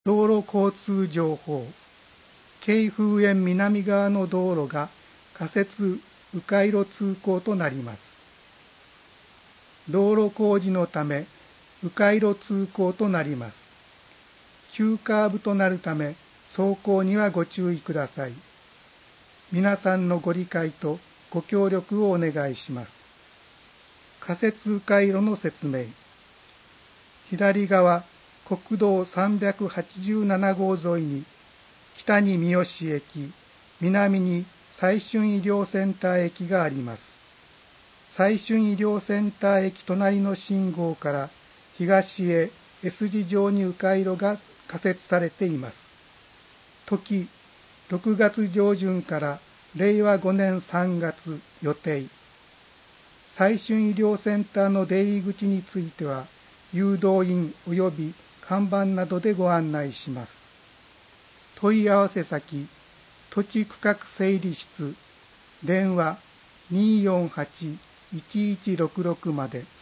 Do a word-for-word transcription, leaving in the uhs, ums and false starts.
道路交通情報。京風園南側の道路が仮設迂回路通行となります。道路工事のため迂回路通行となります。急カーブとなるため走行にはご注意ください。皆さんのご理解とご協力をお願いします。仮設迂回路の説明。左側国道さんびゃくはちじゅうなな号沿いに北に三好駅、南に彩春医療センター駅があります。彩春医療センター駅隣の信号から東へ S 字状に迂回路が仮設されています。時、ろくがつ上旬かられいわごねんさんがつ予定。彩春医療センターの出入り口については、誘導員及び看板などでご案内します。問い合わせ先、土地区画整理室、電話 にーよんはち いちいちろくろく まで。